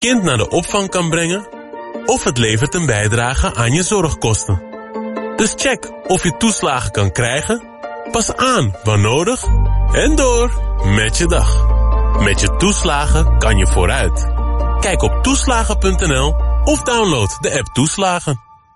kind naar de opvang kan brengen of het levert een bijdrage aan je zorgkosten. Dus check of je toeslagen kan krijgen, pas aan waar nodig en door met je dag. Met je toeslagen kan je vooruit. Kijk op toeslagen.nl of download de app Toeslagen.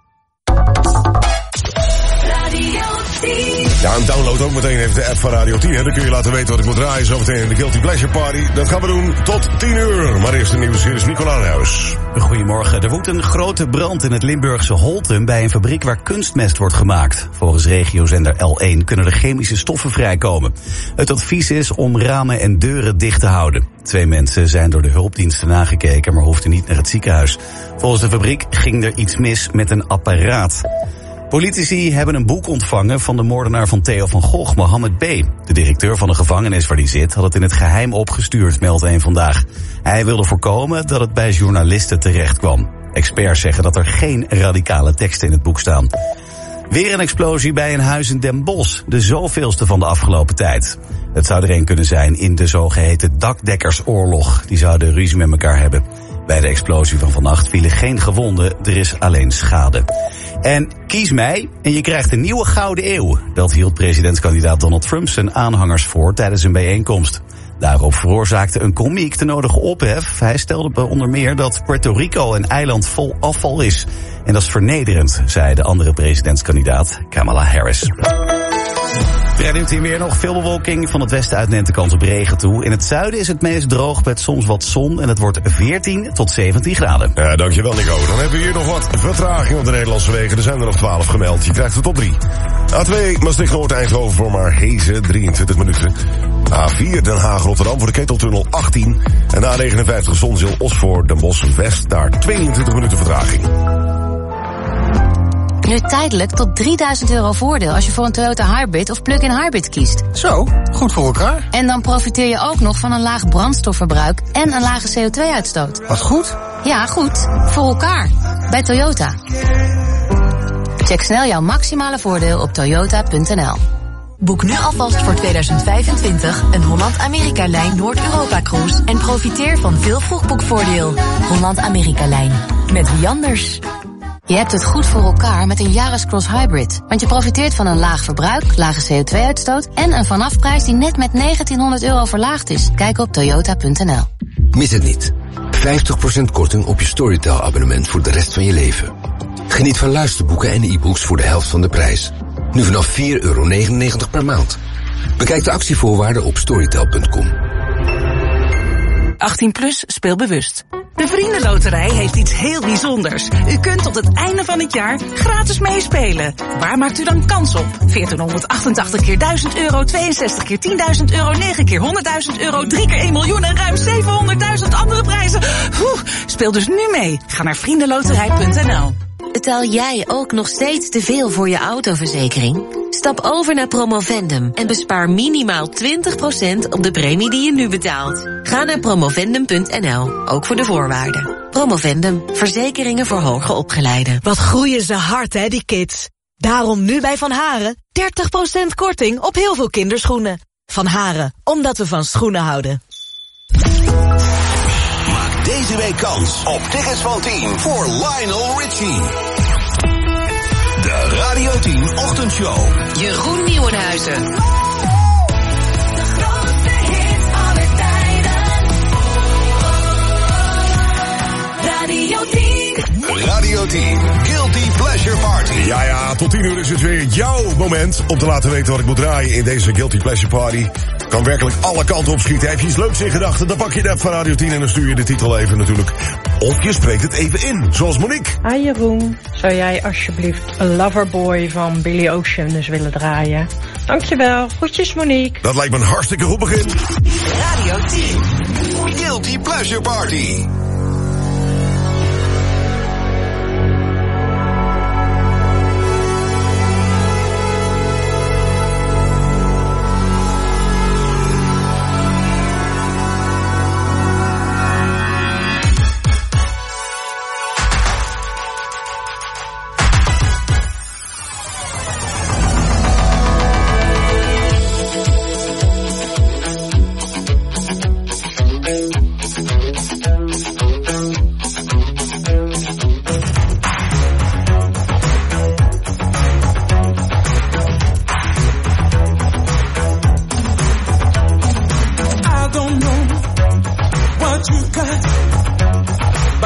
Ja, en download ook meteen even de app van Radio 10. Hè. Dan kun je laten weten wat ik moet draaien zo meteen in de Guilty Pleasure Party. Dat gaan we doen tot 10 uur. Maar eerst de nieuws. Hier is Nicola Nijhuis. Goedemorgen. Er woedt een grote brand in het Limburgse Holten bij een fabriek waar kunstmest wordt gemaakt. Volgens regiozender L1 kunnen er chemische stoffen vrijkomen. Het advies is om ramen en deuren dicht te houden. 2 mensen zijn door de hulpdiensten nagekeken, maar hoefden niet naar het ziekenhuis. Volgens de fabriek ging er iets mis met een apparaat. Politici hebben een boek ontvangen van de moordenaar van Theo van Gogh, Mohammed B. De directeur van de gevangenis waar hij zit had het in het geheim opgestuurd, meldt Eén Vandaag. Hij wilde voorkomen dat het bij journalisten terecht kwam. Experts zeggen dat er geen radicale teksten in het boek staan. Weer een explosie bij een huis in Den Bosch, de zoveelste van de afgelopen tijd. Het zou er een kunnen zijn in de zogeheten dakdekkersoorlog. Die zouden ruzie met elkaar hebben. Bij de explosie van vannacht vielen geen gewonden, er is alleen schade. En kies mij en je krijgt een nieuwe gouden eeuw. Dat hield presidentskandidaat Donald Trump zijn aanhangers voor tijdens een bijeenkomst. Daarop veroorzaakte een komiek de nodige ophef. Hij stelde onder meer dat Puerto Rico een eiland vol afval is. En dat is vernederend, zei de andere presidentskandidaat Kamala Harris. Verder hier weer nog veel bewolking. Van het westen uit neemt de kans op regen toe. In het zuiden is het meest droog met soms wat zon. En het wordt 14 tot 17 graden. Ja, dankjewel Nico. Dan hebben we hier nog wat vertraging op de Nederlandse wegen. Er zijn er nog 12 gemeld. Je krijgt het op 3. A2 Maastricht-Noord-Eindhoven voor Maarhezen 23 minuten. A4 Den Haag-Rotterdam voor de Keteltunnel 18. En de A59 Zonzeel-Osvoort Den Bosch-West daar 22 minuten vertraging. Nu tijdelijk tot €3.000 voordeel als je voor een Toyota Hybrid of Plug-in Hybrid kiest. Zo, goed voor elkaar. En dan profiteer je ook nog van een laag brandstofverbruik en een lage CO2-uitstoot. Wat goed? Ja, goed. Voor elkaar. Bij Toyota. Check snel jouw maximale voordeel op toyota.nl. Boek nu alvast voor 2025 een Holland-Amerika-lijn Noord-Europa-cruise en profiteer van veel vroegboekvoordeel. Holland-Amerika-lijn. Met wie anders? Je hebt het goed voor elkaar met een Yaris Cross Hybrid. Want je profiteert van een laag verbruik, lage CO2-uitstoot en een vanafprijs die net met €1900 verlaagd is. Kijk op toyota.nl. Mis het niet. 50% korting op je Storytel-abonnement voor de rest van je leven. Geniet van luisterboeken en e-books voor de helft van de prijs. Nu vanaf €4,99 per maand. Bekijk de actievoorwaarden op storytel.com. 18+, speel bewust. De Vriendenloterij heeft iets heel bijzonders. U kunt tot het einde van het jaar gratis meespelen. Waar maakt u dan kans op? 1488 keer €1000, 62 keer €10.000, 9 keer €100.000, 3 keer 1 miljoen en ruim 700.000 andere prijzen. Speel dus nu mee. Ga naar vriendenloterij.nl. Betaal jij ook nog steeds te veel voor je autoverzekering? Stap over naar Promovendum en bespaar minimaal 20% op de premie die je nu betaalt. Ga naar promovendum.nl, ook voor de voorwaarden. Promovendum, verzekeringen voor hoger opgeleiden. Wat groeien ze hard, hè, die kids. Daarom nu bij Van Haren 30% korting op heel veel kinderschoenen. Van Haren, omdat we van schoenen houden. Maak deze week kans op tickets van 10 voor Lionel Richie. De Radio 10 Ochtendshow. Jeroen Nieuwenhuizen. De grootste hit aller tijden. Radio 10. Radio 10 Guilty Pleasure Party. Ja, tot 10 uur is het weer jouw moment om te laten weten wat ik moet draaien in deze Guilty Pleasure Party. Kan werkelijk alle kanten op schieten. Heb je iets leuks in gedachten, dan pak je de app van Radio 10 en dan stuur je de titel even natuurlijk. Of je spreekt het even in, zoals Monique. Hi Jeroen, zou jij alsjeblieft een Loverboy van Billy Ocean eens willen draaien? Dankjewel, groetjes Monique. Dat lijkt me een hartstikke goed begin. Radio 10 Guilty Pleasure Party.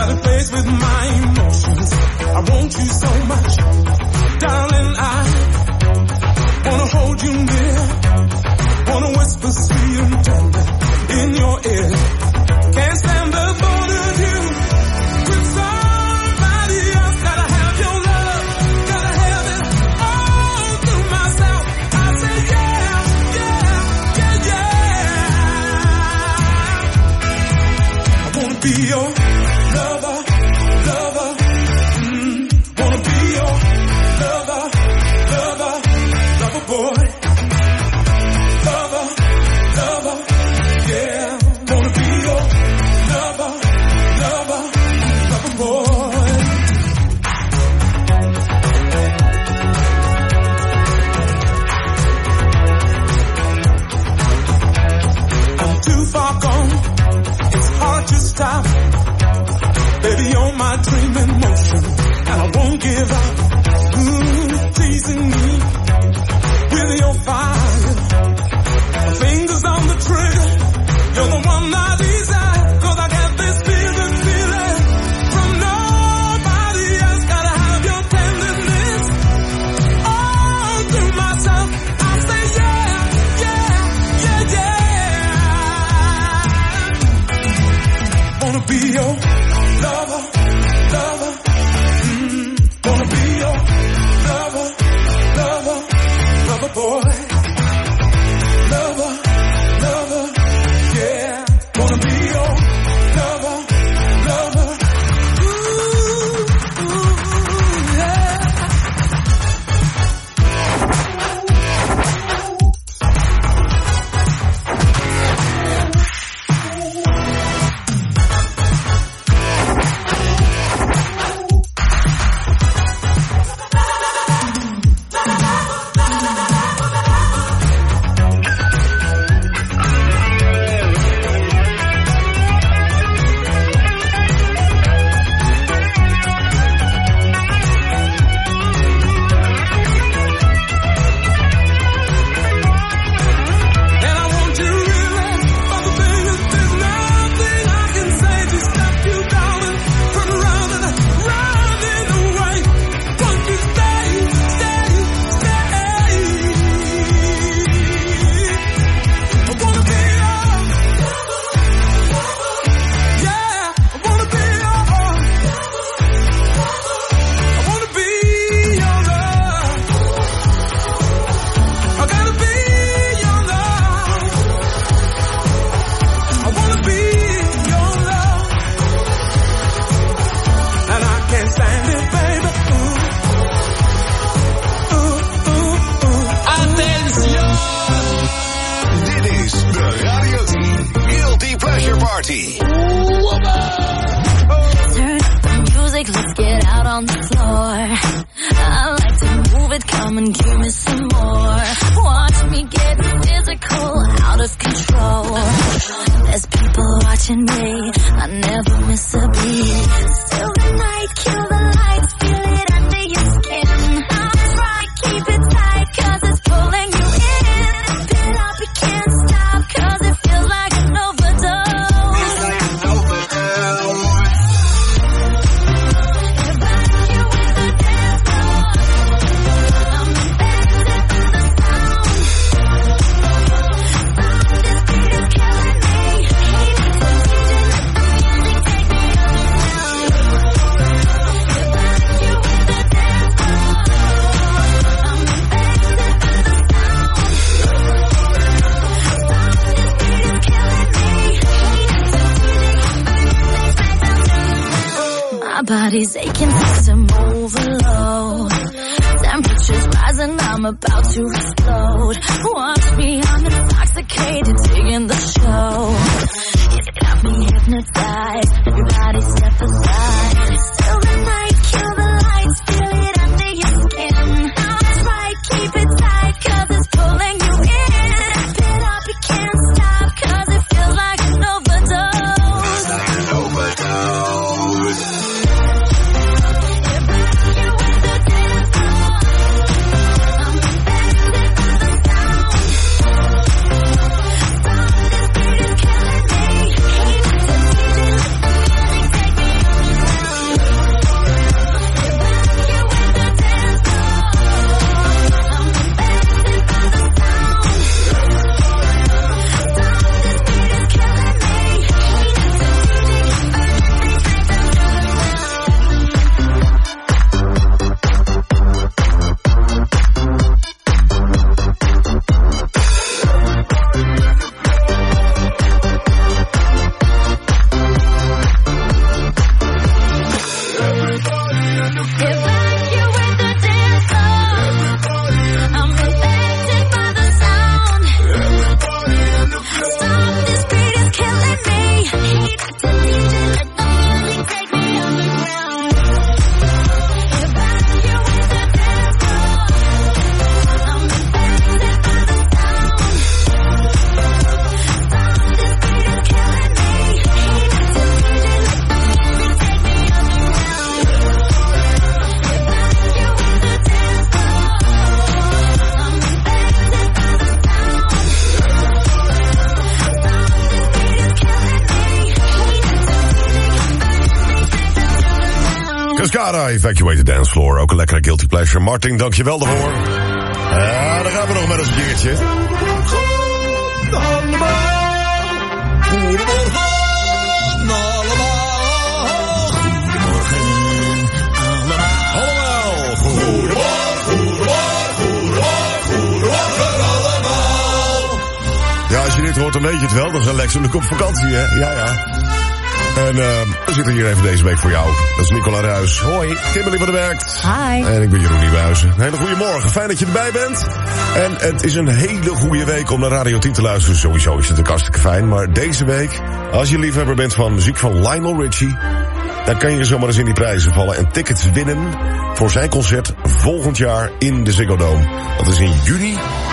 Got to face with my emotions. I want you so much, darling. I wanna hold you near, wanna whisper sweet and tender in your ear. Can't stand the thought of you with somebody else. Gotta have your love, gotta have it all to myself. I say yeah, yeah, yeah, yeah. I wanna be your lover, lover. Wanna be your lover, lover, lover boy. Lover, lover, yeah. Wanna be your lover, lover, lover boy. I'm too far gone, it's hard to stop. Baby, you're my dream in motion, and I won't give up. Teasing me with your fire. Fingers on the trigger, you're the one I desire. 'Cause I got this feeling from nobody else. Gotta have your tenderness all to myself. I say yeah, yeah, yeah, yeah. Wanna be your lover, lover. Wanna be your lover, lover, lover boy. Lover, lover, yeah. Wanna be your lover, lover. Ooh, ooh, yeah. body's aching, system overload. Temperatures rising, I'm about to explode. Watch me, I'm intoxicated, digging the show. It's got me hypnotized, everybody step aside. Still the night, kill the lights, feel it under your skin. That's right, keep it tight, cause it's pulling you in. Step it up, you can't stop, cause it feels like an overdose. It's like an overdose. Cascada, Evacuate the Dance Floor. Ook een lekkere guilty pleasure. Martin, dankjewel daarvoor. Ja, dan gaan we nog met een keertje. Ja, als je dit hoort, dan weet je het wel. Dan zijn Lex en Luc op vakantie, hè? Ja. En we zitten hier even deze week voor jou. Dat is Nicola Ruijs. Hoi. Kimberly van der Werkt. Hi. En ik ben Jeroen Nieuwhuizen. Een hele goede morgen. Fijn dat je erbij bent. En het is een hele goede week om naar Radio 10 te luisteren. Sowieso is het ook hartstikke fijn. Maar deze week, als je liefhebber bent van muziek van Lionel Richie, dan kan je zomaar eens in die prijzen vallen en tickets winnen voor zijn concert volgend jaar in de Ziggo Dome. Dat is in juni.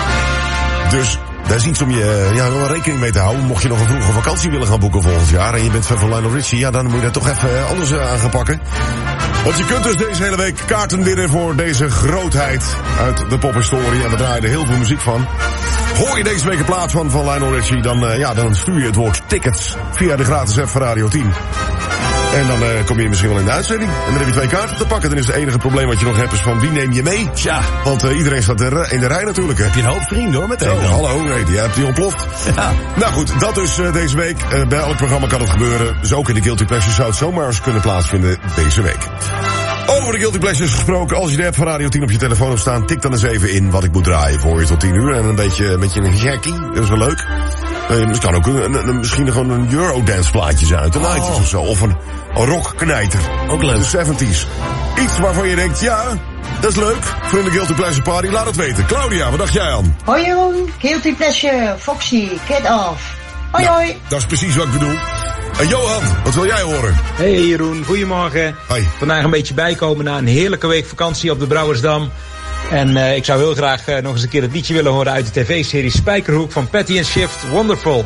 Dus daar is iets om je wel rekening mee te houden. Mocht je nog een vroege vakantie willen gaan boeken volgend jaar en je bent fan van Lionel Richie, ja, dan moet je dat toch even anders aan gaan pakken. Want je kunt dus deze hele week kaarten winnen voor deze grootheid uit de pophistorie. En we draaien er heel veel muziek van. Hoor je deze week een plaats van Lionel Richie, dan stuur je het woord tickets via de gratis app van Radio 10. En dan kom je misschien wel in de uitzending. En dan heb je 2 kaarten te pakken. Dan is het enige probleem wat je nog hebt is van wie neem je mee? Tja. Want iedereen staat in de rij natuurlijk. Heb je een hoop vrienden hoor, meteen. Oh, hallo, nee, die hebt die ontploft. Ja. Nou goed, dat dus deze week. Bij elk programma kan het gebeuren. Dus ook in de Guilty Pleasures zou het zomaar eens kunnen plaatsvinden deze week. Over de Guilty Pleasures gesproken. Als je de app van Radio 10 op je telefoon hebt staan, tik dan eens even in wat ik moet draaien voor je tot 10 uur. En een beetje een jackie, dat is wel leuk. Het kan ook misschien gewoon een Eurodance plaatje zijn uit de 90's of zo. Of een rockknijter. Ook leuk. De 70's. Iets waarvan je denkt, ja, dat is leuk. Voor de Guilty Pleasure Party, laat het weten. Claudia, wat dacht jij aan? Hoi Jeroen, Guilty Pleasure, Foxy, Get Off. Hoi hoi. Dat is precies wat ik bedoel. Johan, wat wil jij horen? Hey Jeroen, goedemorgen. Hoi. Vandaag een beetje bijkomen na een heerlijke week vakantie op de Brouwersdam. En ik zou heel graag nog eens een keer het liedje willen horen uit de tv-serie Spijkerhoek van Patty & Shift, Wonderful.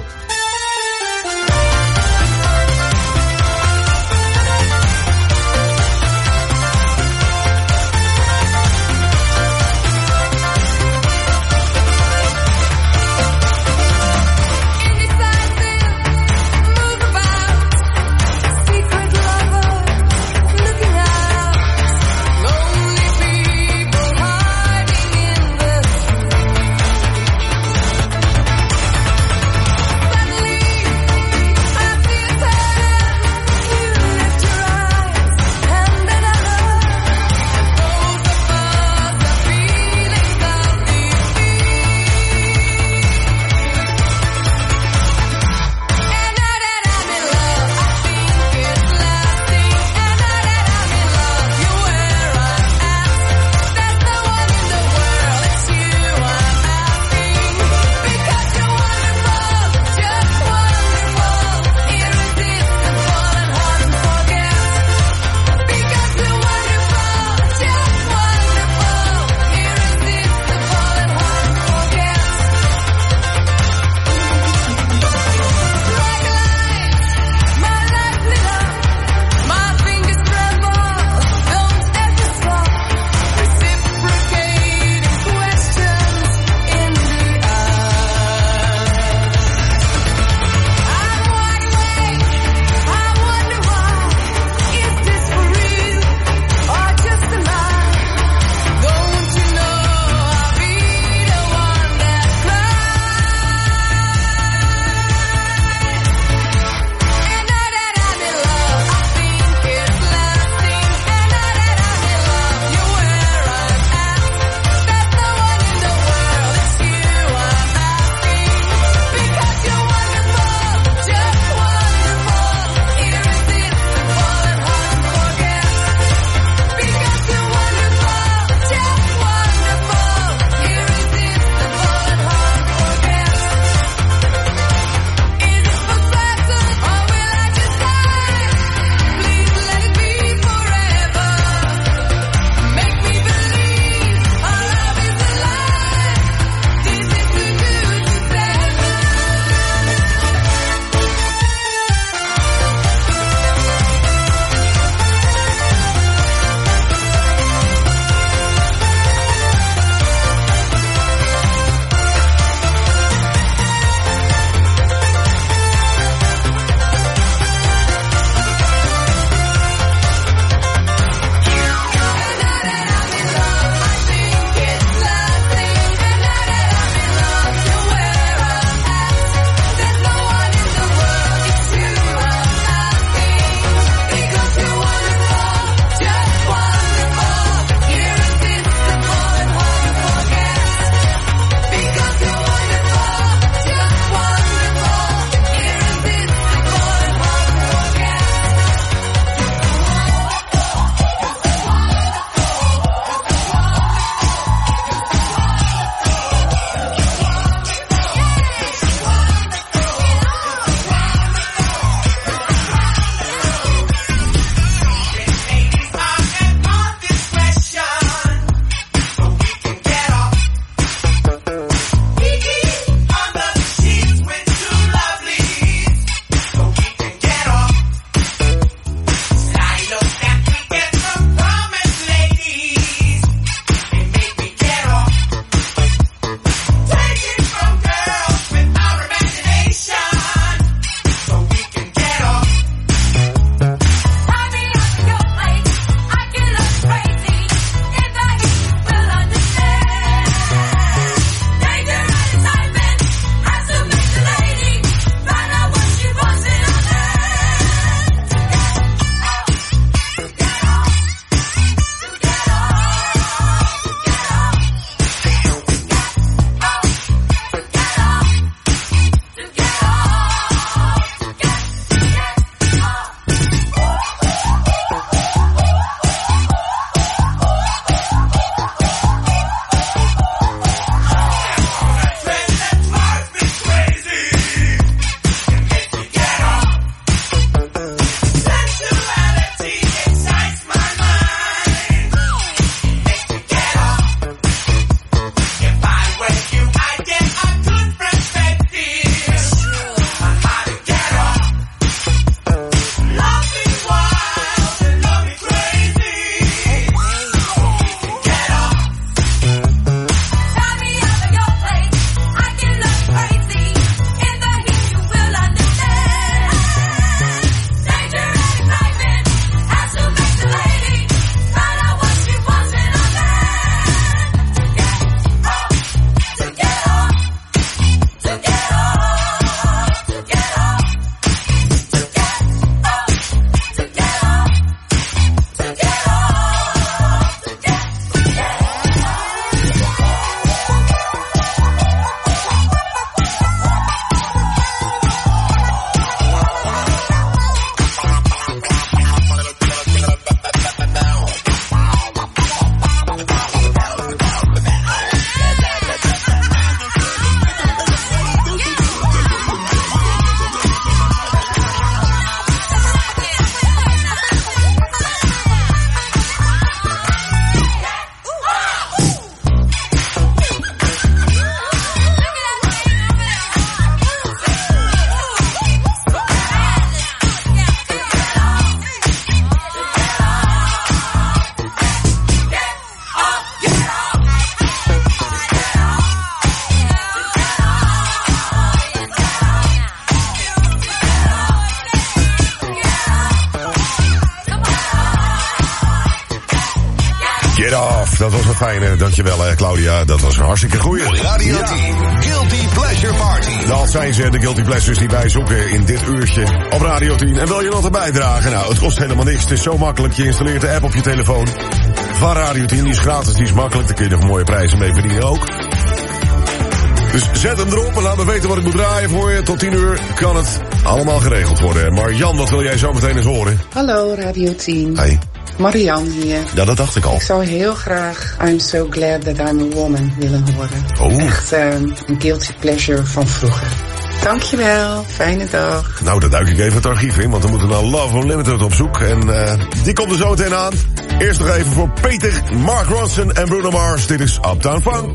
Get off, dat was wat fijn. Dankjewel, Claudia. Dat was een hartstikke goeie. Radio 10, Guilty Pleasure Party. Dat zijn ze, de Guilty Pleasures die wij zoeken in dit uurtje op Radio 10. En wil je nog erbij dragen? Nou, het kost helemaal niks. Het is zo makkelijk. Je installeert de app op je telefoon van Radio 10. Die is gratis, die is makkelijk. Daar kun je nog mooie prijzen mee verdienen ook. Dus zet hem erop en laat me weten wat ik moet draaien voor je. Tot 10 uur kan het allemaal geregeld worden. Maar Jan, wat wil jij zo meteen eens horen? Hallo, Radio 10. Hey. Marianne hier. Ja, dat dacht ik al. Ik zou heel graag I'm So Glad That I'm a Woman willen horen. Oh. Echt een guilty pleasure van vroeger. Dankjewel, fijne dag. Nou, dan duik ik even het archief in, want we moeten naar Love Unlimited op zoek. En die komt er zo meteen aan. Eerst nog even voor Peter, Mark Ronson en Bruno Mars. Dit is Uptown Funk.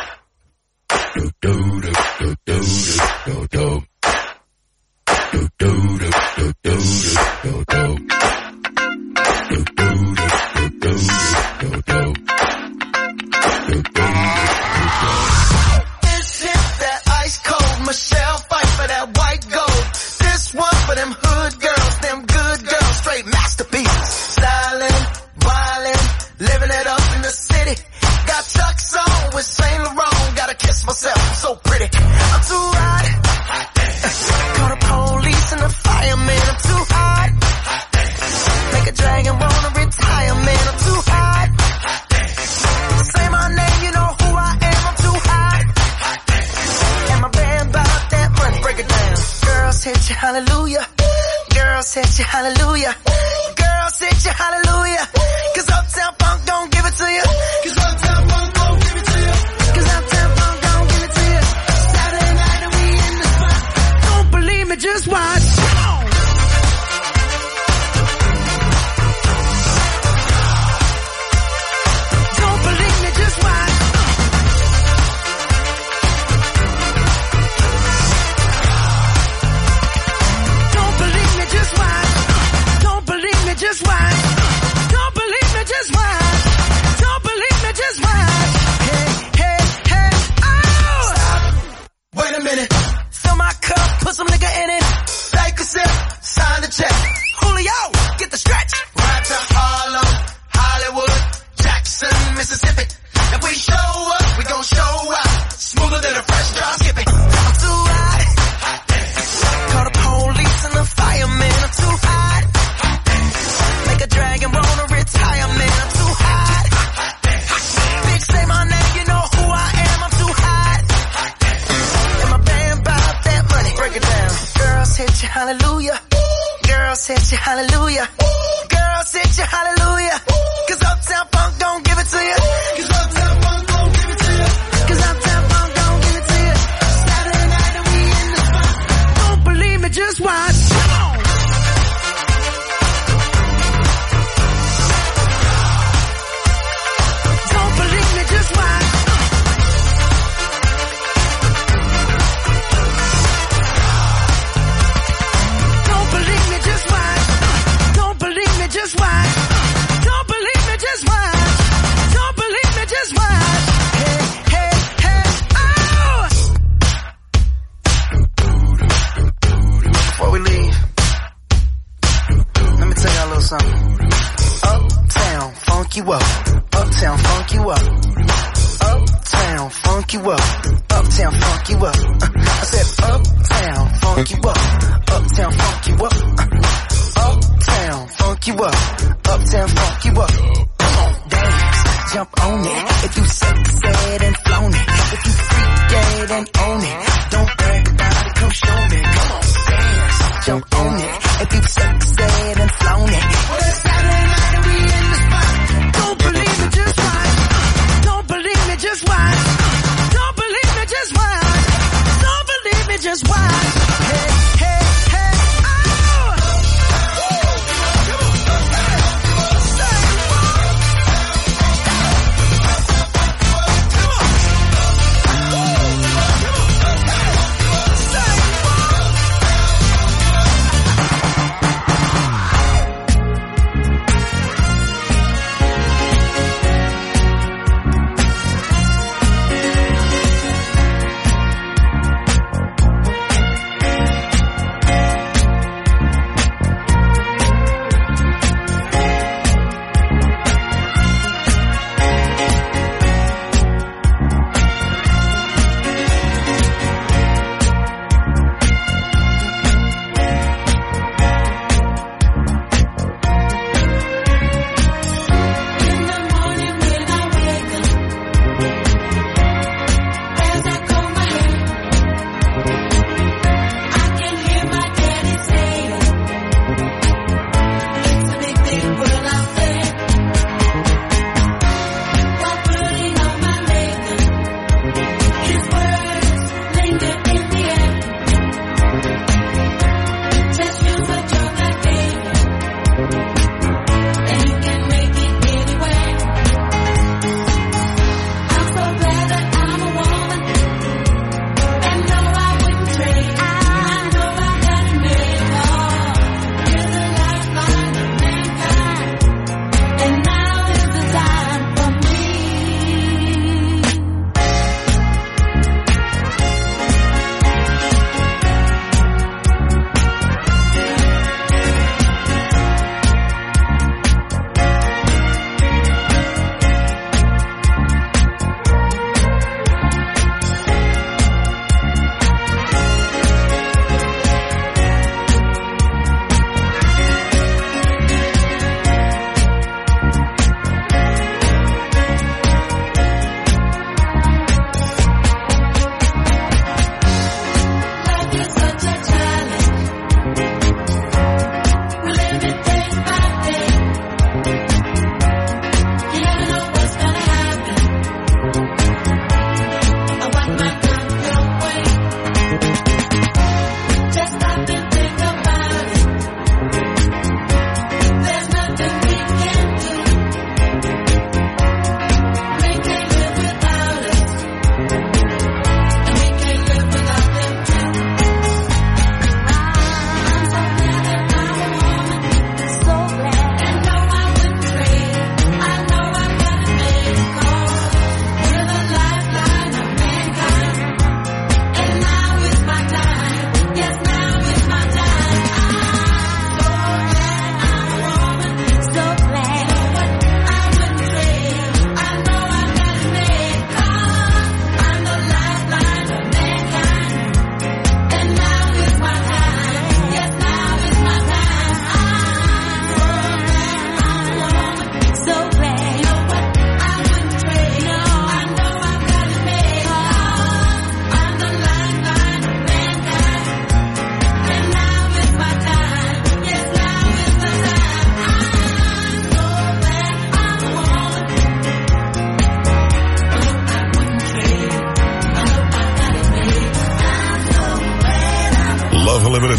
Michelle fight for that white gold. This one for them hood girls, them good girls, straight masterpieces. Styling, wildin', living it up in the city. Got Chuck's on with Saint Laurent. Gotta kiss myself, I'm so pretty. I'm too hot. Call the police and the fireman. I'm too hot. Make a dragon wanna retire, man. I'm too hot. Say my name, you know who I am. I'm too hot. And my band bought that money. Break it down. Girls hit you, hallelujah. Girls hit you, hallelujah. Girls hit you, hallelujah. 'Cause Uptown Funk don't give it to you. 'Cause Uptown Funk don't give it to you. 'Cause Uptown Funk don't give it to you. Saturday night and we in the spot. Don't believe me, just watch. Don't believe me, just watch. Don't believe me, just watch. Don't believe me, just watch. Don't believe me, just watch. Don't believe me, just watch. Hey, hey, hey, oh! Stop. Wait a minute. Fill my cup, put some nigga in it. Take a sip, sign the check. Julio, get the stretch. Ride to Harlem, Hollywood, Jackson, Mississippi. If we show up, we gon' show out. Smoother than a fresh drop skipping. I'm too hot. Call the police and the fireman. I'm too hot. Make a dragon wanna retire, man. I'm too hot. Bitch, say my name, you know who I am. I'm too hot. And my band bought that money. Break it down. Girls hit you, hallelujah. Girls hit you, hallelujah. Girls hit you, hallelujah. 'Cause Uptown Funk don't give it to you. 'Cause Uptown Funk don't give it to you. 'Cause Uptown Funk don't give it to you. Saturday night and we in the spot. Don't believe me, just watch. Come on. Don't believe me, just watch. Don't believe me, just watch. Don't believe me, just watch. Don't believe me, just watch. Don't believe me, just watch. Hey, hey, hey, oh! Before we leave, let me tell y'all a little something. Uptown, funk you up. Uptown, funk you up. Uptown, funk you up. Uptown, funk you up. I said uptown, funk you up. Uptown, funk you up. Uptown, funk you up. Uptown, funk you up. Come on, dance, jump on it. If you sexed and flown it. If you freak dead and own it. Don't brag about it, come show me. Come on, dance, jump on it. If you sexed and flown it. Well, it's Saturday night and we in the spot. Don't believe me, just watch. Don't believe me, just watch. Don't believe me, just watch. Don't believe me, just watch. Hey, hey, hey, oh!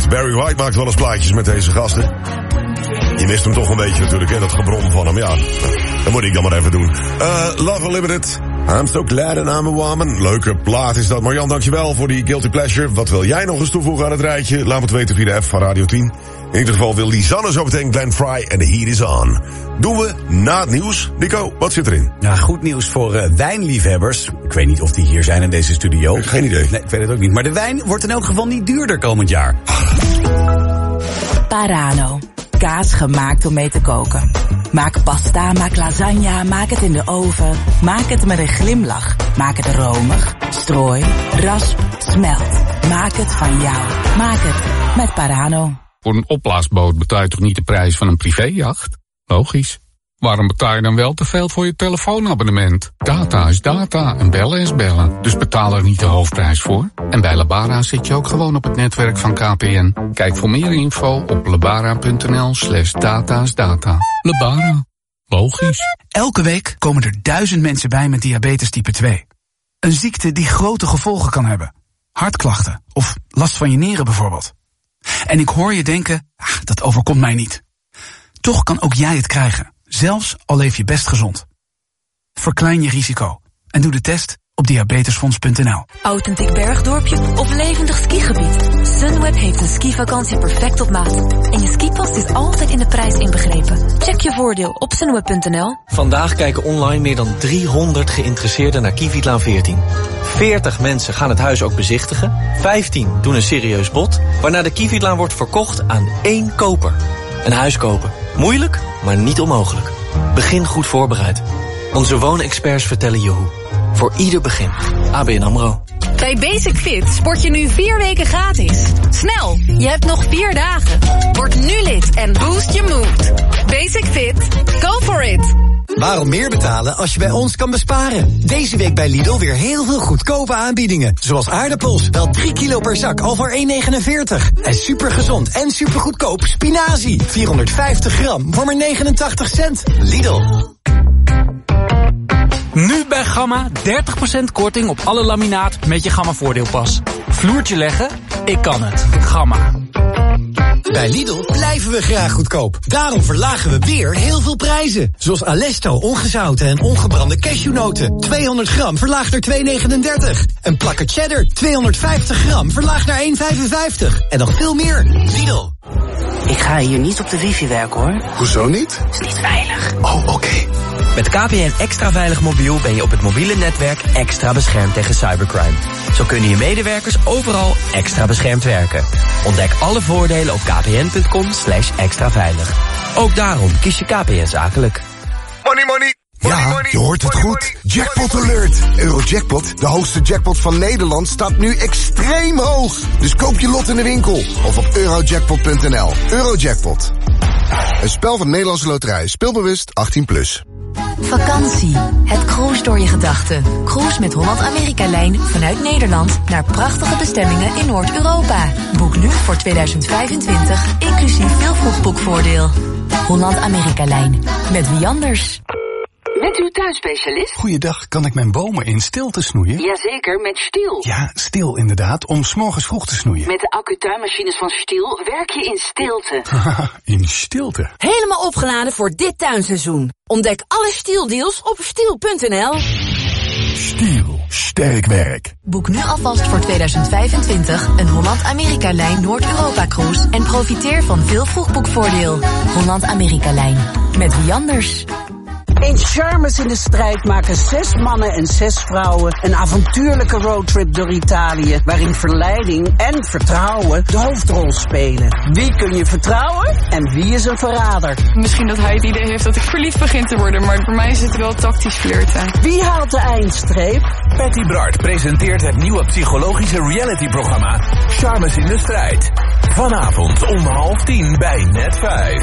Limited. Barry White maakt wel eens plaatjes met deze gasten. Je mist hem toch een beetje natuurlijk, hè, dat gebrom van hem. Ja, dat moet ik dan maar even doen. Love Unlimited. I'm so glad and I'm a woman. Leuke plaat is dat. Marjan, dankjewel voor die Guilty Pleasure. Wat wil jij nog eens toevoegen aan het rijtje? Laat me het weten via de app van Radio 10. In ieder geval wil Lisanne zo meteen Glenn Fry en The Heat Is On. Doen we na het nieuws. Nico, wat zit erin? Ja, goed nieuws voor wijnliefhebbers. Ik weet niet of die hier zijn in deze studio. Geen idee. Nee, ik weet het ook niet. Maar de wijn wordt in elk geval niet duurder komend jaar. Parano. Kaas gemaakt om mee te koken. Maak pasta, maak lasagne, maak het in de oven. Maak het met een glimlach. Maak het romig, strooi, rasp, smelt. Maak het van jou. Maak het met Parano. Voor een opblaasboot betaal je toch niet de prijs van een privéjacht? Logisch. Waarom betaal je dan wel te veel voor je telefoonabonnement? Data is data en bellen is bellen. Dus betaal er niet de hoofdprijs voor. En bij Lebara zit je ook gewoon op het netwerk van KPN. Kijk voor meer info op lebara.nl/data is data. Lebara. Logisch. Elke week komen er 1000 mensen bij met diabetes type 2. Een ziekte die grote gevolgen kan hebben. Hartklachten of last van je nieren bijvoorbeeld. En ik hoor je denken, dat overkomt mij niet. Toch kan ook jij het krijgen, zelfs al leef je best gezond. Verklein je risico en doe de test op diabetesfonds.nl. Authentiek bergdorpje of levendig skigebied. Sunweb heeft een skivakantie perfect op maat. En je skipas is altijd in de prijs inbegrepen. Check je voordeel op sunweb.nl. Vandaag kijken online meer dan 300 geïnteresseerden naar Kievietlaan 14. 40 mensen gaan het huis ook bezichtigen. 15 doen een serieus bod. Waarna de Kievietlaan wordt verkocht aan 1 koper. Een huis kopen. Moeilijk, maar niet onmogelijk. Begin goed voorbereid. Onze woonexperts vertellen je hoe. Voor ieder begin. ABN AMRO. Bij Basic Fit sport je nu 4 weken gratis. Snel, je hebt nog 4 dagen. Word nu lid en boost je mood. Basic Fit, go for it. Waarom meer betalen als je bij ons kan besparen? Deze week bij Lidl weer heel veel goedkope aanbiedingen. Zoals aardappels, wel 3 kilo per zak, al voor 1,49. En supergezond en supergoedkoop spinazie. 450 gram voor maar 89 cent. Lidl. Nu bij Gamma 30% korting op alle laminaat met je Gamma voordeelpas. Vloertje leggen? Ik kan het. Gamma. Bij Lidl blijven we graag goedkoop. Daarom verlagen we weer heel veel prijzen. Zoals Alesto ongezouten en ongebrande cashewnoten. 200 gram verlaagd naar 2,39. En plakken cheddar 250 gram verlaagd naar 1,55. En nog veel meer. Lidl. Ik ga hier niet op de wifi werken hoor. Hoezo niet? Is niet veilig. Oh, oké. Met KPN Extra Veilig Mobiel ben je op het mobiele netwerk extra beschermd tegen cybercrime. Zo kunnen je medewerkers overal extra beschermd werken. Ontdek alle voordelen op kpn.com/extraveilig. Ook daarom kies je KPN Zakelijk. Money, money. Ja, je hoort het goed. Jackpot alert. Eurojackpot, de hoogste jackpot van Nederland, staat nu extreem hoog. Dus koop je lot in de winkel of op eurojackpot.nl. Eurojackpot. Een spel van Nederlandse Loterij. Speelbewust 18+. Vakantie. Het cruise door je gedachten. Cruise met Holland-Amerika-lijn vanuit Nederland naar prachtige bestemmingen in Noord-Europa. Boek nu voor 2025, inclusief veel vroegboekvoordeel. Holland-Amerika-lijn. Met wie anders? Met uw tuinspecialist? Goeiedag, kan ik mijn bomen in stilte snoeien? Jazeker, met Stihl. Ja, Stihl inderdaad, om 's morgens vroeg te snoeien. Met de accu-tuinmachines van Stihl werk je in stilte. In stilte? Helemaal opgeladen voor dit tuinseizoen. Ontdek alle Stihl-deals op stihl.nl. Stihl, sterk werk. Boek nu alvast voor 2025 een Holland-Amerika-lijn Noord-Europa-cruise en profiteer van veel vroegboekvoordeel. Holland-Amerika-lijn. Met wie anders? In Charmes in de strijd maken 6 mannen en 6 vrouwen een avontuurlijke roadtrip door Italië, waarin verleiding en vertrouwen de hoofdrol spelen. Wie kun je vertrouwen en wie is een verrader? Misschien dat hij het idee heeft dat ik verliefd begin te worden, maar voor mij is het wel tactisch flirten. Wie haalt de eindstreep? Patty Bart presenteert het nieuwe psychologische realityprogramma Charmes in de strijd. Vanavond om 9:30 bij Net 5.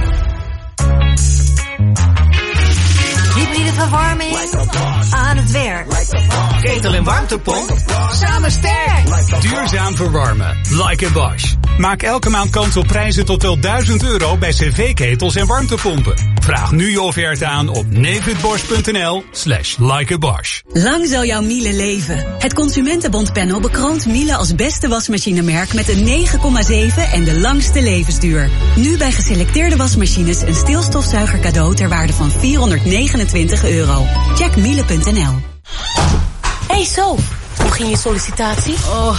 Hybride verwarming, aan het werk. Ketel en warmtepomp, samen sterk. Duurzaam verwarmen, like a Bosch. Maak elke maand kans op prijzen tot wel €1000 bij cv-ketels en warmtepompen. Vraag nu je offerte aan op neefwitbosch.nl/likeabosch. Lang zal jouw Miele leven. Het Consumentenbondpanel bekroont Miele als beste wasmachinemerk met een 9,7 en de langste levensduur. Nu bij geselecteerde wasmachines een stilstofzuiger cadeau ter waarde van €429. Check miele.nl. Hey Sof, hoe ging je sollicitatie?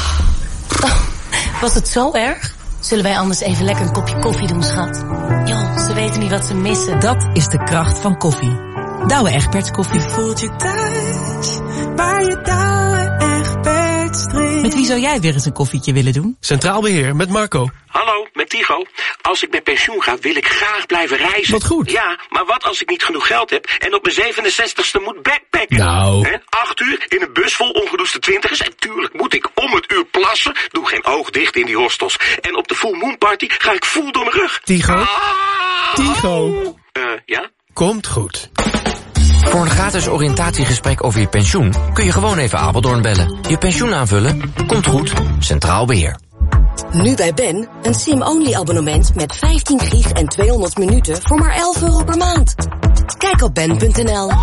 Was het zo erg? Zullen wij anders even lekker een kopje koffie doen, schat? Joh, ze weten niet wat ze missen. Dat is de kracht van koffie. Douwe Egberts koffie. Je voelt je thuis, waar je Douwe Egberts drinkt. Met wie zou jij weer eens een koffietje willen doen? Centraal Beheer, met Marco. Hallo, met Tigo. Als ik met pensioen ga, wil ik graag blijven reizen. Wat goed. Ja, maar wat als ik niet genoeg geld heb en op mijn 67ste moet backpacken? Nou. 8 uur in een bus vol ongedouchte twintigers. En tuurlijk moet ik om het uur plassen. Doe geen oog dicht in die hostels. En op de full moon party ga ik full door mijn rug. Tigo. Tigo. Ja? Komt goed. Voor een gratis oriëntatiegesprek over je pensioen kun je gewoon even Apeldoorn bellen. Je pensioen aanvullen? Komt goed. Centraal Beheer. Nu bij Ben, een SIM-only abonnement met 15 gig en 200 minuten voor maar €11 per maand. Kijk op ben.nl.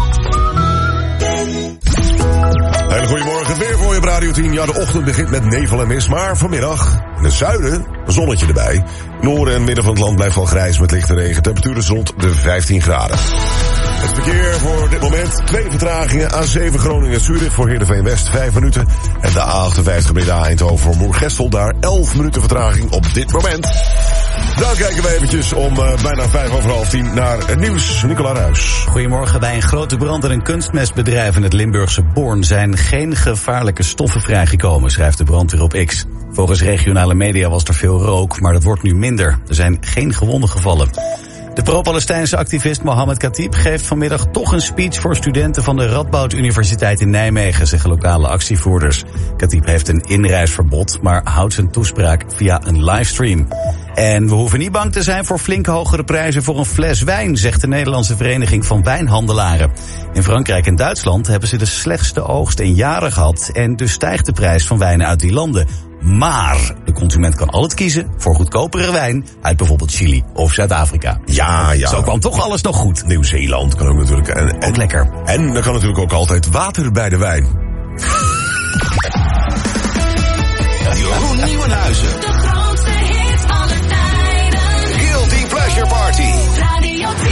Hele goedemorgen, weer voor je op Radio 10. Ja, de ochtend begint met nevel en mist, maar vanmiddag in het zuiden een zonnetje erbij. Noorden en midden van het land blijft wel grijs met lichte regen. Temperatuur is rond de 15 graden. Het verkeer voor dit moment, 2 vertragingen. A7 Groningen-Zurich voor Heerenveen West 5 minuten. En de A58 Breda-Eindhoven voor Moergestel, daar 11 minuten vertraging op dit moment. Dan kijken we eventjes om bijna 10:05 naar het nieuws. Nicola Ruijs. Goedemorgen. Bij een grote brand in een kunstmestbedrijf in het Limburgse Born zijn geen gevaarlijke stoffen vrijgekomen, schrijft de brandweer op X. Volgens regionale media was er veel rook, maar dat wordt nu minder. Er zijn geen gewonden gevallen. De pro-Palestijnse activist Mohammed Khatib geeft vanmiddag toch een speech voor studenten van de Radboud Universiteit in Nijmegen, zeggen lokale actievoerders. Khatib heeft een inreisverbod, maar houdt zijn toespraak via een livestream. En we hoeven niet bang te zijn voor flink hogere prijzen voor een fles wijn, zegt de Nederlandse Vereniging van Wijnhandelaren. In Frankrijk en Duitsland hebben ze de slechtste oogst in jaren gehad en dus stijgt de prijs van wijnen uit die landen. Maar de consument kan altijd kiezen voor goedkopere wijn uit bijvoorbeeld Chili of Zuid-Afrika. Ja. Zo kwam toch alles nog goed. Nieuw-Zeeland kan ook natuurlijk. En ook lekker. En er kan natuurlijk ook altijd water bij de wijn. Jeroen Nieuwenhuizen. De grootste hits aller tijden. Guilty Pleasure Party. Radio 10.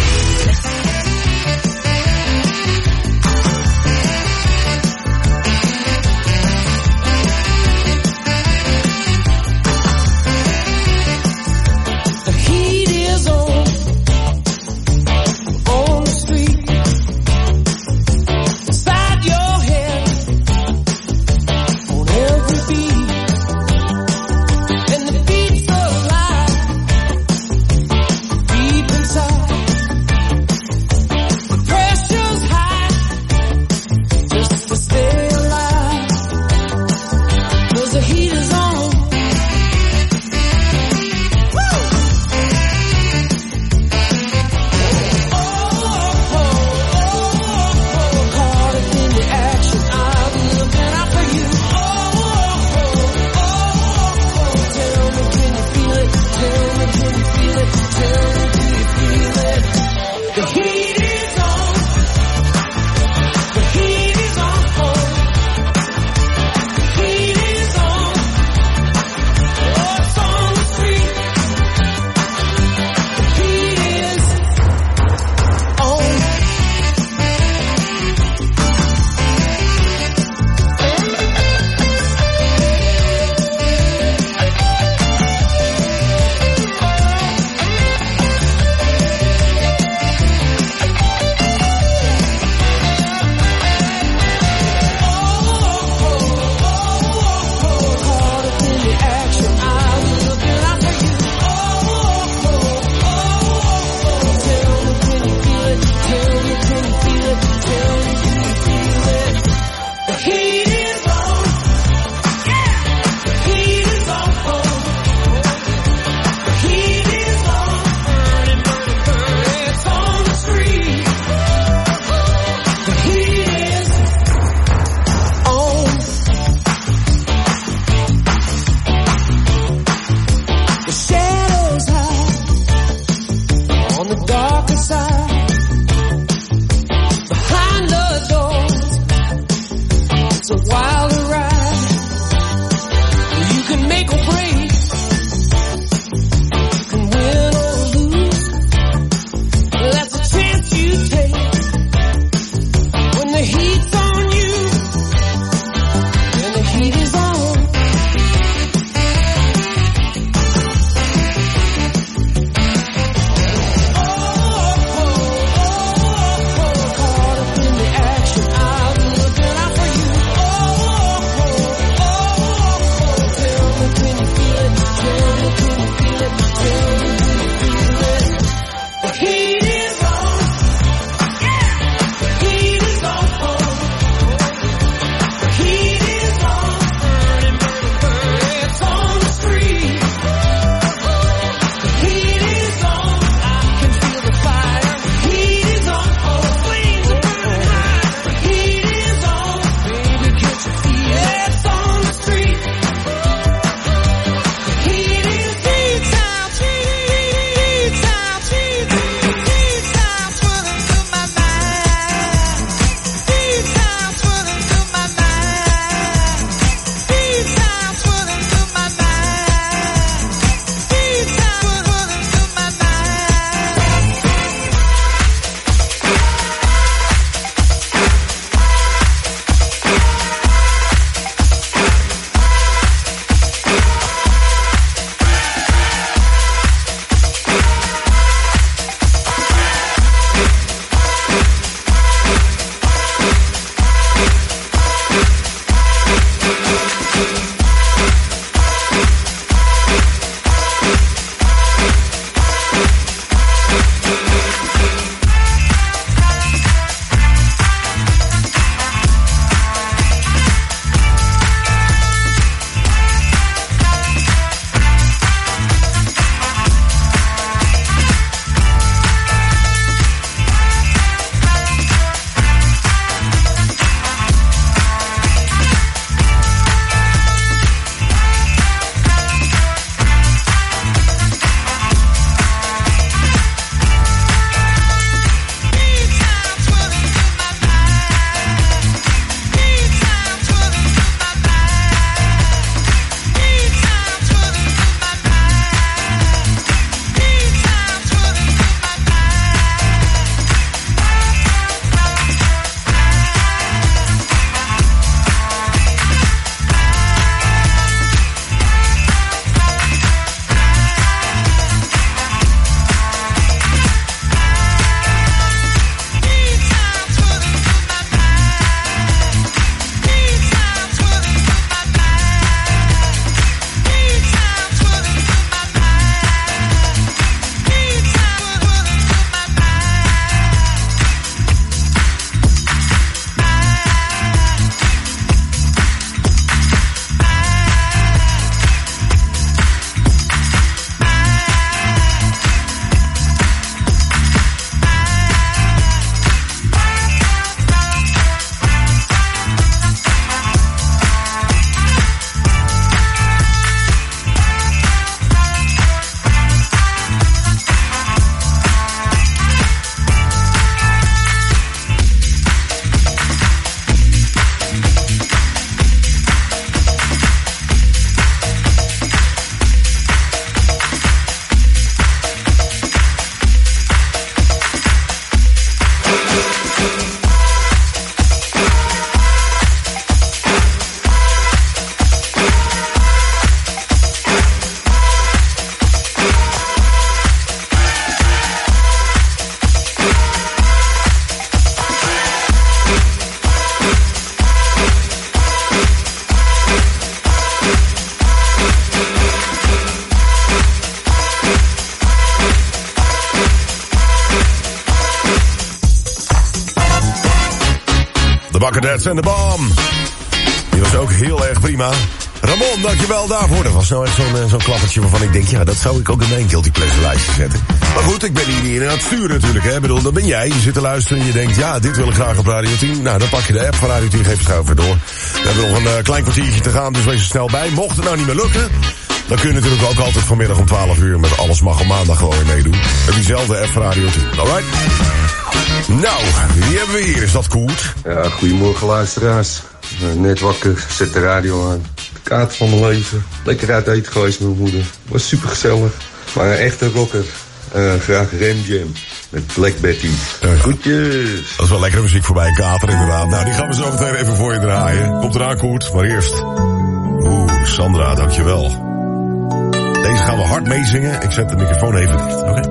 de Bucketheads en de Bomb. Die was ook heel erg prima. Ramon, dankjewel daarvoor. Dat was nou echt zo'n klappertje waarvan ik denk, ja, dat zou ik ook in mijn Guilty Pleasure lijstje zetten. Maar goed, ik ben hier aan het sturen natuurlijk, hè. Ik bedoel, dat ben jij. Je zit te luisteren en je denkt, ja, dit wil ik graag op Radio 10. Nou, dan pak je de app van Radio 10, geef het gauw weer door. We hebben nog een klein kwartiertje te gaan, dus wees er snel bij. Mocht het nou niet meer lukken, dan kun je natuurlijk ook altijd vanmiddag om 12 uur met Alles Mag op maandag gewoon weer meedoen. Met diezelfde app van Radio 10. Alright? Nou, wie hebben we hier? Is dat Koert? Ja, goedemorgen luisteraars. Net wakker, zet de radio aan. De kaart van mijn leven. Lekker uit eten geweest met mijn moeder. Was super gezellig. Maar een echte rocker. Graag Ram Jam. Met Black Betty. Groetjes. Dat is wel lekkere muziek voorbij, Kater inderdaad. Nou, die gaan we zo meteen even voor je draaien. Komt eraan, Koert. Maar eerst... Sandra, dankjewel. Deze gaan we hard meezingen. Ik zet de microfoon even dicht, oké?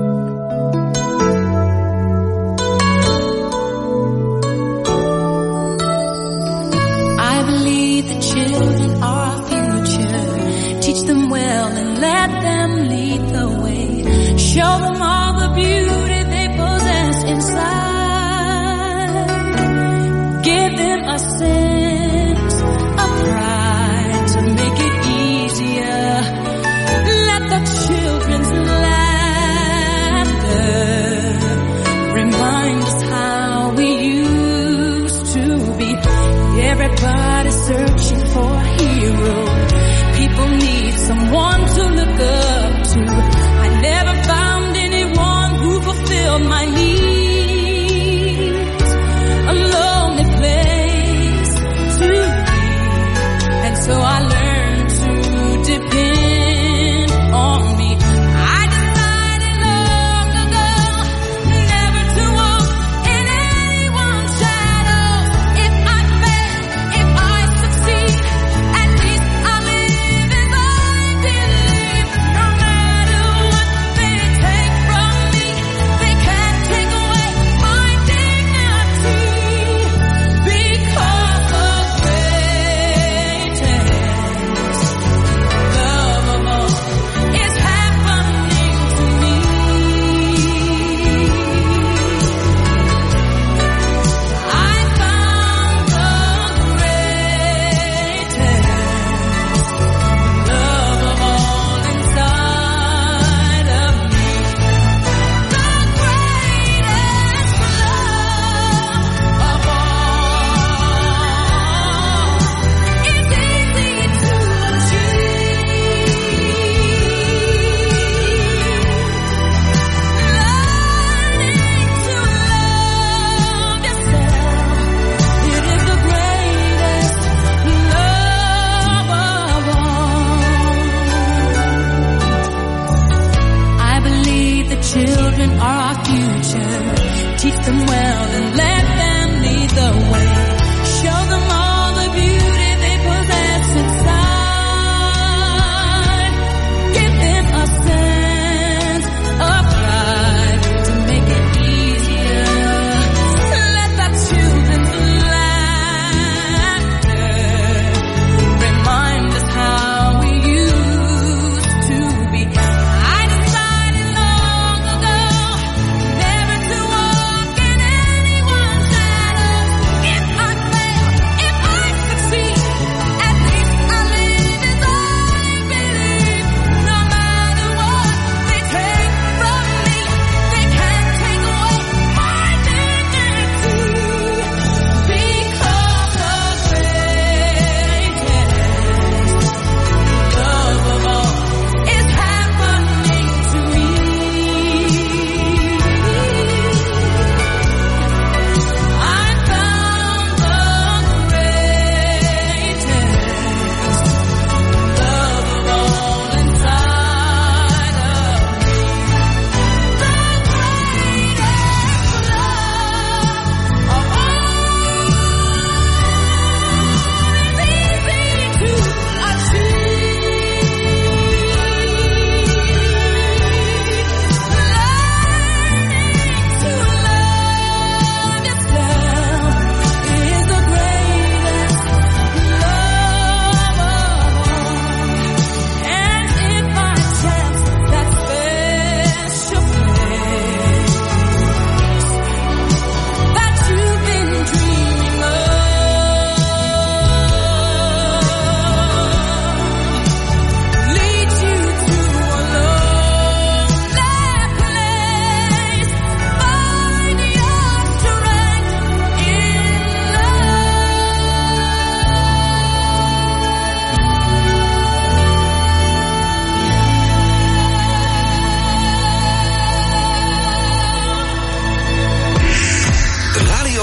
Children are our future. Teach them well and let them lead the way. Show them all the beauty they possess inside. Give them a sense of pride to make it easier. Let the children's laughter remind us how we used to be. Everybody's searching for a hero. People need someone to look up to. I never found anyone who fulfilled my needs. A lonely place to be. And so I learned to depend on me. I decided long ago never to walk in anyone's shadows. If I fail, if I succeed, at least I live as I believe. No matter what they take from me, they can't take away my dignity. Because of greatness, love of all is happening to me. I found the greatest love of all inside of me. The greatest love of all is easy to children are our future. Teach them well and let them lead the way. Show them all the beauty they possess inside. Give them a sense of pride to make it easier. Let the children's laughter remind us how we used to be. I decided long ago never to walk in anyone's shadows. If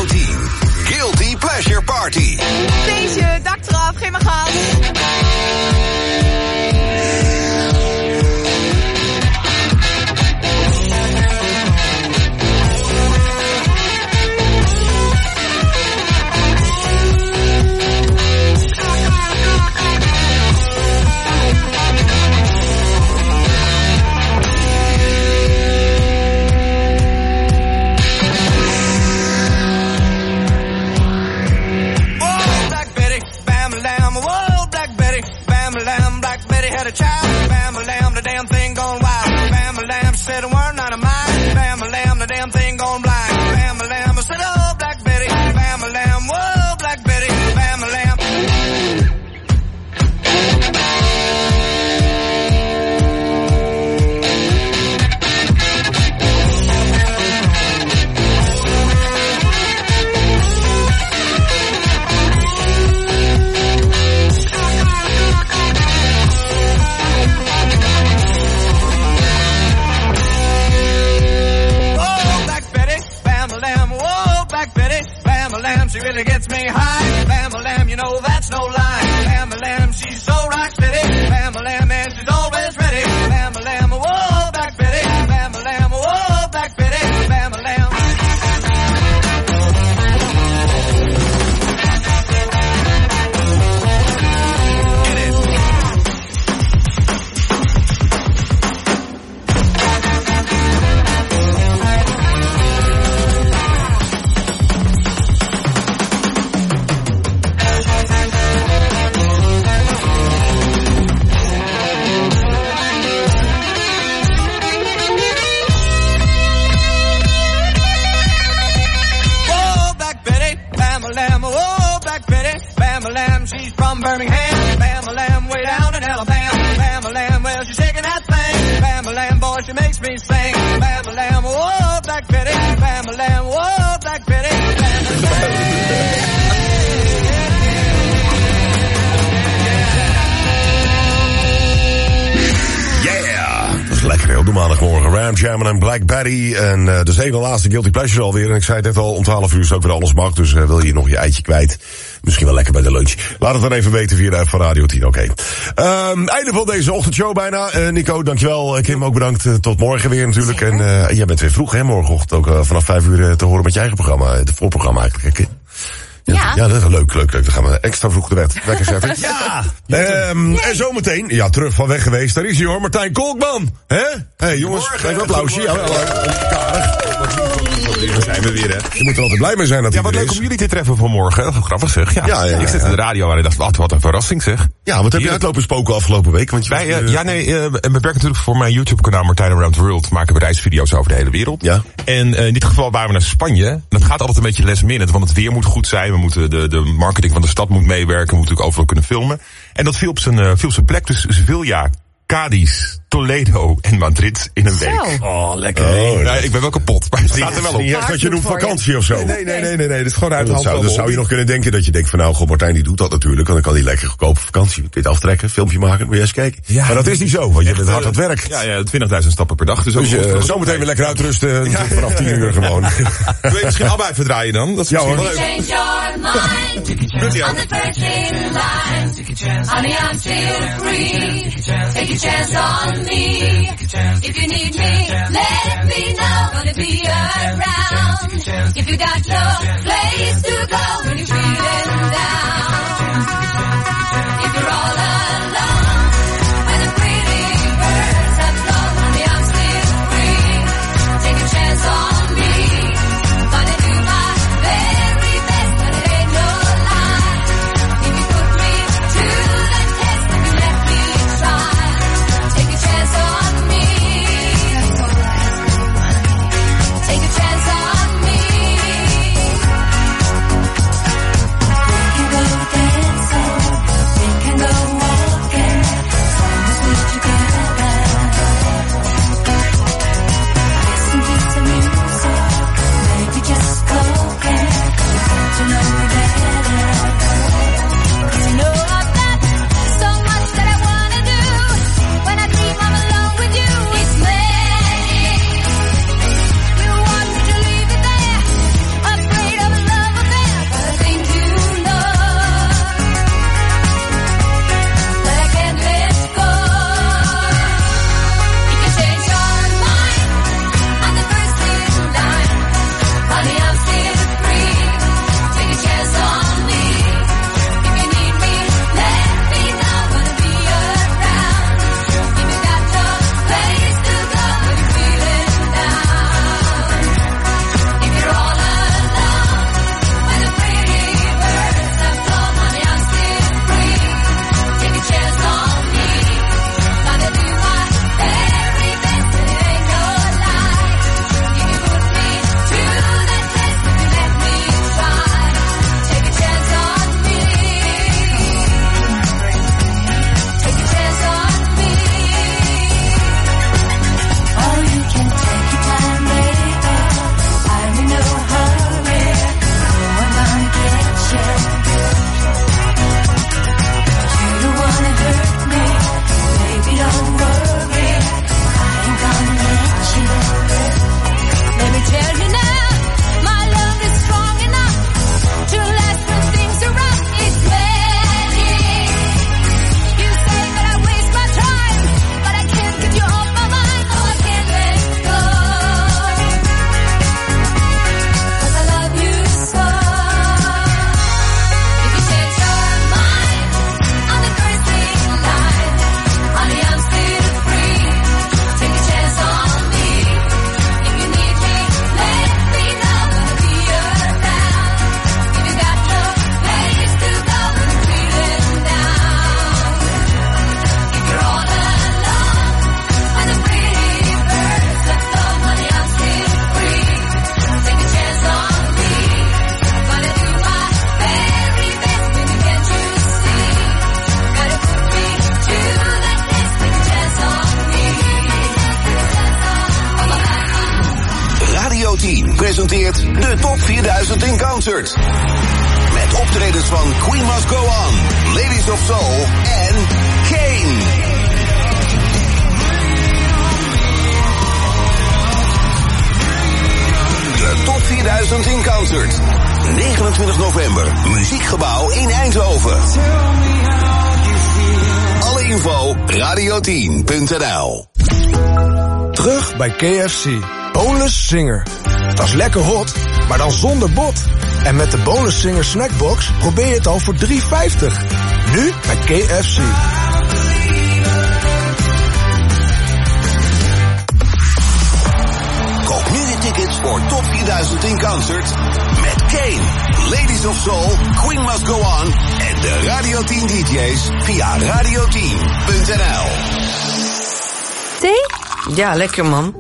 Radio 10. Guilty Pleasure Party. Feestje, dak eraf, geef maar gas. Jam en Black Betty. En de ene laatste Guilty Pleasure alweer. En ik zei het net al, om 12 uur is ook weer alles mag. Dus wil je nog je eitje kwijt? Misschien wel lekker bij de lunch. Laat het dan even weten via de app van Radio 10. Oké. Einde van deze ochtendshow bijna. Nico, dankjewel. Kim ook bedankt. Tot morgen weer natuurlijk. Zeker. En jij bent weer vroeg, hè? Morgenochtend ook vanaf 5 uur te horen met je eigen programma. Het voorprogramma eigenlijk. Ja, dat is leuk. Dan gaan we extra vroeg de wekker zetten. Ja! En zometeen, terug van weg geweest. Daar is hij hoor, Martijn Kolkman. Hé, jongens, even een applausje. Ja, daar zijn we weer, hè. Je moet er altijd blij mee zijn dat hij wat er leuk is. om jullie te treffen vanmorgen. Grappig zeg. Ja. Ik zit in de radio en ik dacht, wat een verrassing zeg. Ja, wat heb je uitlopen spoken afgelopen week? Want we werken natuurlijk voor mijn YouTube-kanaal Martijn Around the World. Maken we reisvideo's over de hele wereld. Ja. En in dit geval waren we naar Spanje. En dat gaat altijd een beetje last minute, want het weer moet goed zijn. We moeten de marketing van de stad moet meewerken. We moeten natuurlijk overal kunnen filmen. En dat viel op zijn plek. Dus Sevilla, Cadiz, Toledo en Madrid in een week. Oh, lekker. Ik ben wel kapot, maar het staat er wel op. Niet echt dat je doet vakantie of zo. Nee, dit is gewoon uit de hand. Dan zou je nog kunnen denken dat je denkt van nou, god, Martijn die doet dat natuurlijk. Want dan kan hij lekker goedkoop op vakantie dit aftrekken, filmpje maken, moet je eens kijken. Ja, maar dat is niet zo, want je bent hard aan het werk. Ja, 20.000 stappen per dag. Dus zometeen weer lekker uitrusten vanaf 10 uur gewoon. Wil je misschien allebei even draaien dan? Dat is hoor. Wel leuk. Change your mind. On the first in line. Honey, I'm still free. Take a chance on me. If you need me, let me know. Gonna be around. If you got no place to go when you're feeling down. If you're all alone and the pretty birds have flown, honey, I'm still free. Take a chance on me. Gonna do my very best, but it ain't no lie. If you put me to the test and you let me try, take a chance on me. Take a chance on me. presenteert de Top 4000 in Concert. Met optredens van Queen Must Go On, Ladies of Soul en Kane. De Top 4000 in Concert. 29 november, Muziekgebouw in Eindhoven. Alle info, radio10.nl. Terug bij KFC. Boneless Zinger. Dat is lekker hot, maar dan zonder bot. En met de Boneless Zinger Snackbox probeer je het al voor $3,50. Nu bij KFC. Koop nu de tickets voor Top 4000 in Concert met Kane, Ladies of Soul, Queen Must Go On en de Radio 10 DJ's via radio10.nl. Thee? Ja, lekker man.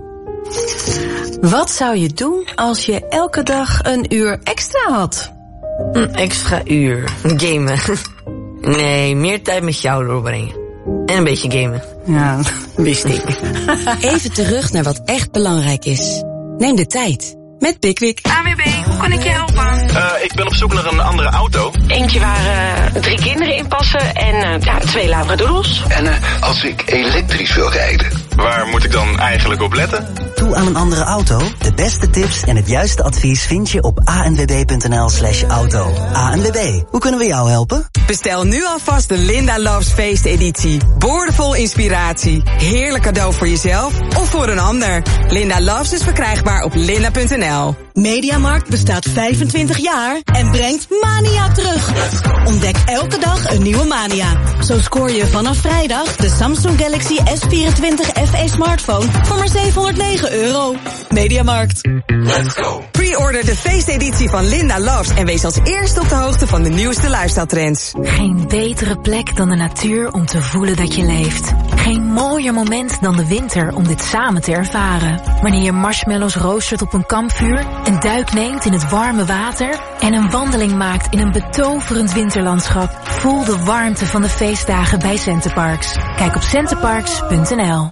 Wat zou je doen als je elke dag een uur extra had? Een extra uur? Gamen. Nee, meer tijd met jou doorbrengen. En een beetje gamen. Ja, wist ik. Even terug naar wat echt belangrijk is. Neem de tijd. Met Pickwick. ANWB, hoe kan ik je helpen? Ik ben op zoek naar een andere auto. Eentje waar 3 kinderen in passen en 2 labradoodles. En als ik elektrisch wil rijden, waar moet ik dan eigenlijk op letten? Toe aan een andere auto? De beste tips en het juiste advies vind je op anwb.nl/auto. ANWB, hoe kunnen we jou helpen? Bestel nu alvast de Linda Loves feesteditie. Boordevol inspiratie. Heerlijk cadeau voor jezelf of voor een ander. Linda Loves is verkrijgbaar op linda.nl. Mediamarkt bestaat 25 jaar en brengt Mania terug. Ontdek elke dag een nieuwe Mania. Zo scoor je vanaf vrijdag de Samsung Galaxy S24 FE smartphone voor maar €709. Mediamarkt. Let's go. Pre-order de feesteditie van Linda Loves en wees als eerste op de hoogte van de nieuwste lifestyle trends. Geen betere plek dan de natuur om te voelen dat je leeft. Geen mooier moment dan de winter om dit samen te ervaren. Wanneer je marshmallows roostert op een kampvuur, een duik neemt in het warme water en een wandeling maakt in een betoverend winterlandschap. Voel de warmte van de feestdagen bij Centerparks. Kijk op centerparks.nl.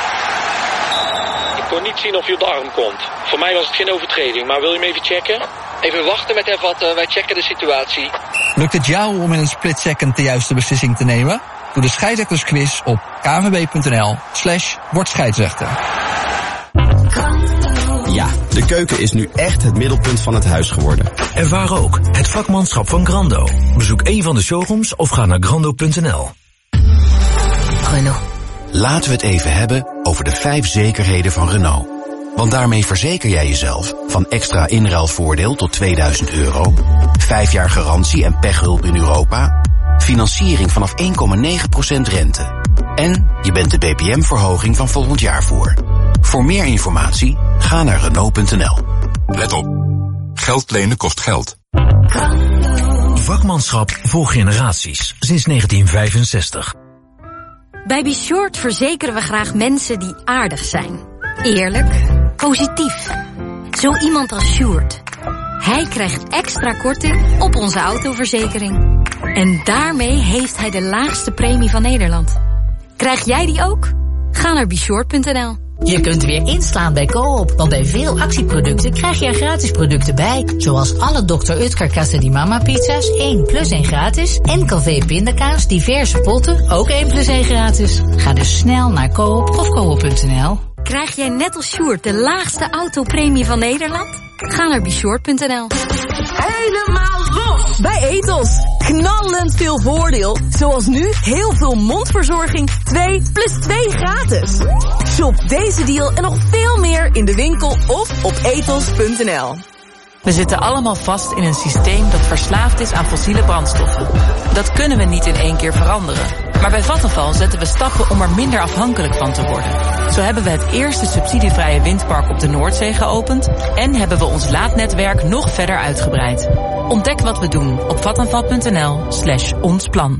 Ik kon niet zien of je op de arm komt. Voor mij was het geen overtreding, maar wil je hem even checken? Even wachten met F-wat, wij checken de situatie. Lukt het jou om in een split second de juiste beslissing te nemen? Doe de scheidsrechtersquiz op kvb.nl/wordscheidsrechter. Ja, de keuken is nu echt het middelpunt van het huis geworden. Ervaar ook het vakmanschap van Grando. Bezoek een van de showrooms of ga naar grando.nl. Renault. Laten we het even hebben over de 5 zekerheden van Renault. Want daarmee verzeker jij jezelf van extra inruilvoordeel tot €2000, 5 jaar garantie en pechhulp in Europa, financiering vanaf 1,9% rente. En je bent de BPM-verhoging van volgend jaar voor. Voor meer informatie, ga naar Renault.nl. Let op. Geld lenen kost geld. Vakmanschap voor generaties sinds 1965. Bij Be Short verzekeren we graag mensen die aardig zijn. Eerlijk, positief. Zo iemand als Sjoerd. Hij krijgt extra korting op onze autoverzekering. En daarmee heeft hij de laagste premie van Nederland. Krijg jij die ook? Ga naar beshort.nl. Je kunt weer inslaan bij Coop, want bij veel actieproducten krijg je er gratis producten bij. Zoals alle Dr. Utker Casa di Mama pizza's, 1+1 gratis. En Calvé pindakaas, diverse potten, ook 1+1 gratis. Ga dus snel naar Coop of coop.nl. Krijg jij net als Sjoerd de laagste autopremie van Nederland? Ga naar beshort.nl. Helemaal los bij Ethos. Knallend veel voordeel. Zoals nu heel veel mondverzorging 2+2 gratis. Shop deze deal en nog veel meer in de winkel of op ethos.nl. We zitten allemaal vast in een systeem dat verslaafd is aan fossiele brandstoffen. Dat kunnen we niet in één keer veranderen. Maar bij Vattenfall zetten we stappen om er minder afhankelijk van te worden. Zo hebben we het eerste subsidievrije windpark op de Noordzee geopend en hebben we ons laadnetwerk nog verder uitgebreid. Ontdek wat we doen op vattenfall.nl/onsplan.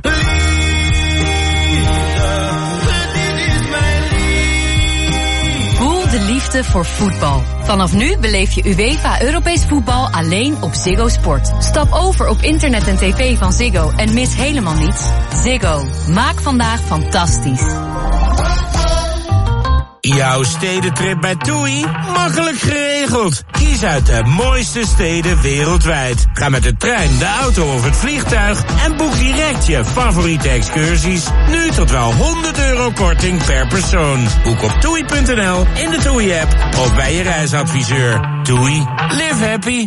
Voel de liefde voor voetbal. Vanaf nu beleef je UEFA Europees voetbal alleen op Ziggo Sport. Stap over op internet en tv van Ziggo en mis helemaal niets. Ziggo. Maak vandaag fantastisch. Jouw stedentrip bij TUI? Makkelijk geregeld. Kies uit de mooiste steden wereldwijd. Ga met de trein, de auto of het vliegtuig en boek direct je favoriete excursies. Nu tot wel €100 korting per persoon. Boek op TUI.nl, in de TUI-app of bij je reisadviseur. TUI. Live happy.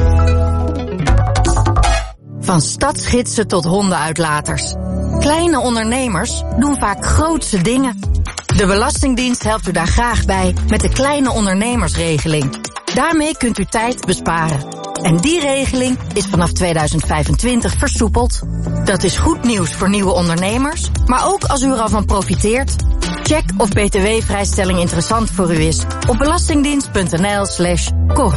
Van stadsgidsen tot hondenuitlaters. Kleine ondernemers doen vaak grootse dingen. De Belastingdienst helpt u daar graag bij met de kleine ondernemersregeling. Daarmee kunt u tijd besparen. En die regeling is vanaf 2025 versoepeld. Dat is goed nieuws voor nieuwe ondernemers, maar ook als u er al van profiteert. Check of btw-vrijstelling interessant voor u is op belastingdienst.nl/kor.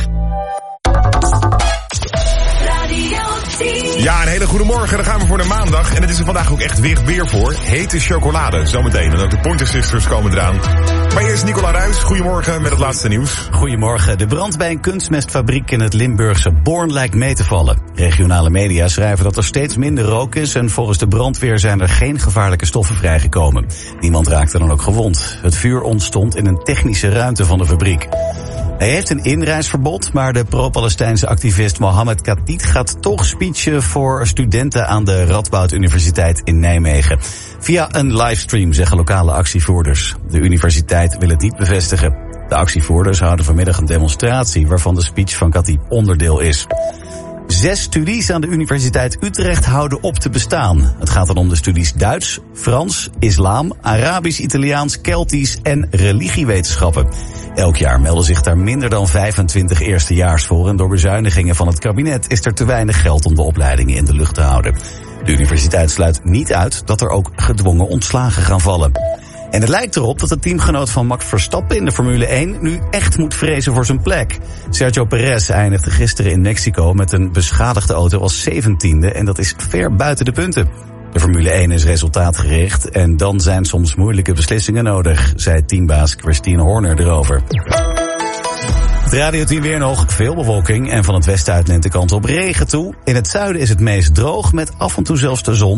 Ja, een hele goede morgen. Dan gaan we voor de maandag. En het is er vandaag ook echt weer voor. Hete chocolade, zometeen. En ook de Pointer Sisters komen eraan. Maar eerst Nicola Ruijs. Goedemorgen met het laatste nieuws. Goedemorgen. De brand bij een kunstmestfabriek in het Limburgse Born lijkt mee te vallen. Regionale media schrijven dat er steeds minder rook is en volgens de brandweer zijn er geen gevaarlijke stoffen vrijgekomen. Niemand raakte dan ook gewond. Het vuur ontstond in een technische ruimte van de fabriek. Hij heeft een inreisverbod, maar de pro-Palestijnse activist Mohammed Khatib gaat toch speechen voor studenten aan de Radboud Universiteit in Nijmegen. Via een livestream, zeggen lokale actievoerders. De universiteit wil het niet bevestigen. De actievoerders houden vanmiddag een demonstratie waarvan de speech van Khatib onderdeel is. 6 studies aan de Universiteit Utrecht houden op te bestaan. Het gaat dan om de studies Duits, Frans, Islam, Arabisch, Italiaans, Keltisch en religiewetenschappen. Elk jaar melden zich daar minder dan 25 eerstejaars voor en door bezuinigingen van het kabinet is er te weinig geld om de opleidingen in de lucht te houden. De universiteit sluit niet uit dat er ook gedwongen ontslagen gaan vallen. En het lijkt erop dat de teamgenoot van Max Verstappen in de Formule 1 nu echt moet vrezen voor zijn plek. Sergio Perez eindigde gisteren in Mexico met een beschadigde auto als 17e en dat is ver buiten de punten. De Formule 1 is resultaatgericht en dan zijn soms moeilijke beslissingen nodig, zei teambaas Christine Horner erover. Het radioteam weer nog, veel bewolking en van het westen uit neemt de kans op regen toe. In het zuiden is het meest droog met af en toe zelfs de zon.